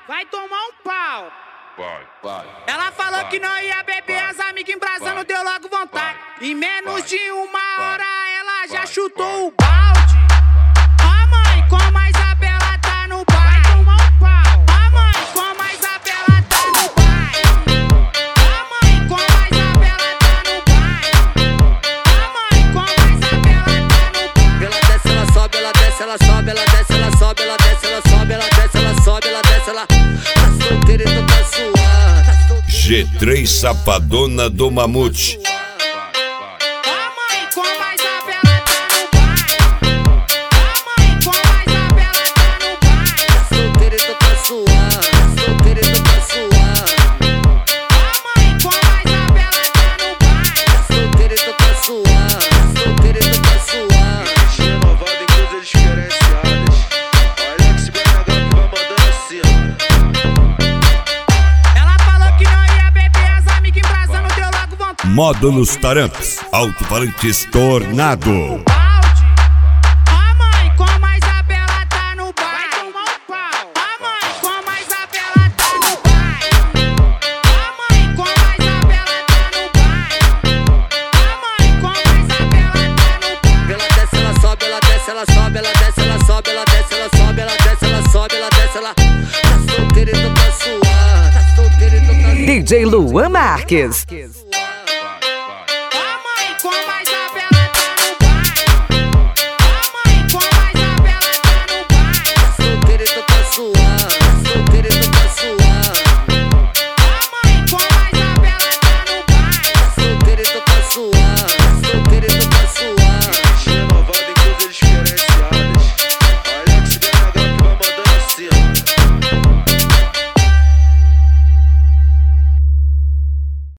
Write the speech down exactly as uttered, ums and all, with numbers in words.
vai tomar um pau. Vai, vai. Ela falou vai, que não ia beber, vai, as amigas embrasando, vai, deu logo vontade. vai, Em menos vai, de uma vai, hora ela já vai, chutou vai. o balde. A mãe, como a Isabela tá no baile, vai tomar um pau. A mãe, como a Isabela tá no baile. A mãe, como a Isabela tá no baile. A mãe, como a Isabela tá no baile. Ela desce, ela sobe, ela desce, ela sobe, ela desce, ela sobe, ela desce, ela sobe, ela desce, ela sobe, ela desce, ela tá solteira e não tá suando. G três Safadona do Mamute. A mãe, como a Isabela tá no baile. A mãe, como a Isabela tá no baile. Tá solteira e não tá suando, tá solteira e não tá suando. A mãe, como a Isabela tá no baile. Tá solteira e não tá suando, tá solteira e não tá suando. Renovado em coisas diferenciadas. Olha que esse B H que vai mandando assim, Ela falou que não ia beber, as amigas embrasando, deu logo vontade. Módulos Taramps, alto-falantes Tornado. Balde. A mãe, como a Isabela tá no baile, vai tomar um pau. A mãe, como a Isabela tá no baile. A mãe, como a Isabela tá no baile. A mãe, como a Isabela tá no baile. Ela desce, ela sobe, ela desce, ela sobe, ela desce, ela sobe, ela desce, ela sobe, ela desce, ela sobe, ela desce, ela tá solteira e não tá suando, tá solteira e não tá suando. D J Luan Marques.